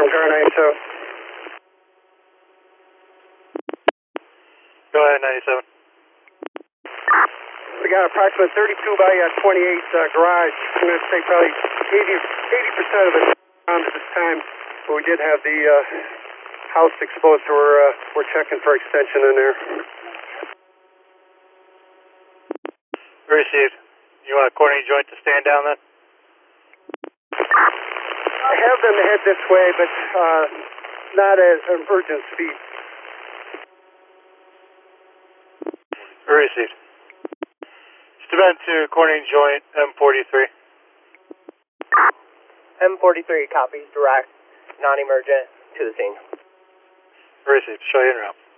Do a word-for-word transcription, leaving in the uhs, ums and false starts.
from car ninety-seven. Go ahead, ninety-seven. We got approximately thirty-two by uh, twenty-eight uh, garage. I'm going to say probably eighty percent of it around at this time, but we did have the uh, house exposed, so we're, uh, we're checking for extension in there. Received. You want a coordinating joint to stand down then? I have them head this way, but uh, not at an urgent speed. Received. Step to coordinating joint M forty-three. M forty-three copies, direct, non-emergent, to the scene. Received. Show you en route.